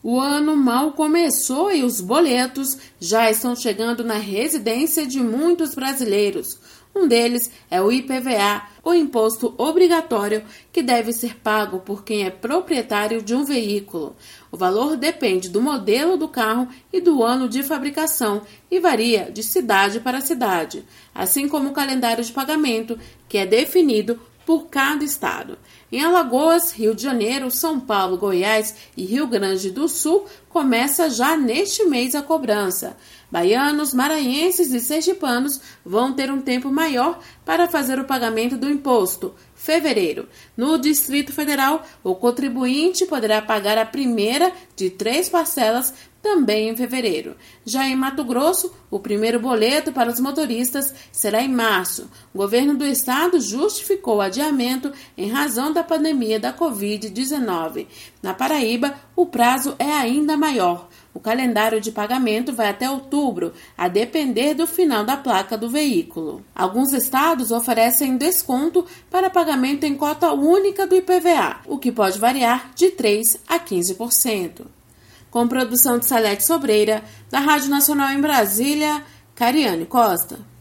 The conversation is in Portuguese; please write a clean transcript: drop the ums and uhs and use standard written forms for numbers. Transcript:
O ano mal começou e os boletos já estão chegando na residência de muitos brasileiros. Um deles é o IPVA, o imposto obrigatório que deve ser pago por quem é proprietário de um veículo. O valor depende do modelo do carro e do ano de fabricação e varia de cidade para cidade, assim como o calendário de pagamento, que é definido por cada estado. Em Alagoas, Rio de Janeiro, São Paulo, Goiás e Rio Grande do Sul, começa já neste mês a cobrança. Baianos, maranhenses e sergipanos vão ter um tempo maior para fazer o pagamento do imposto, fevereiro. No Distrito Federal, o contribuinte poderá pagar a primeira de 3 parcelas também em fevereiro. Já em Mato Grosso, o primeiro boleto para os motoristas será em março. O governo do estado justificou o adiamento em razão da pandemia da Covid-19. Na Paraíba, o prazo é ainda maior. O calendário de pagamento vai até outubro, a depender do final da placa do veículo. Alguns estados oferecem desconto para pagamento em cota única do IPVA, o que pode variar de 3% a 15%. Com produção de Salete Sobreira, da Rádio Nacional em Brasília, Cariane Costa.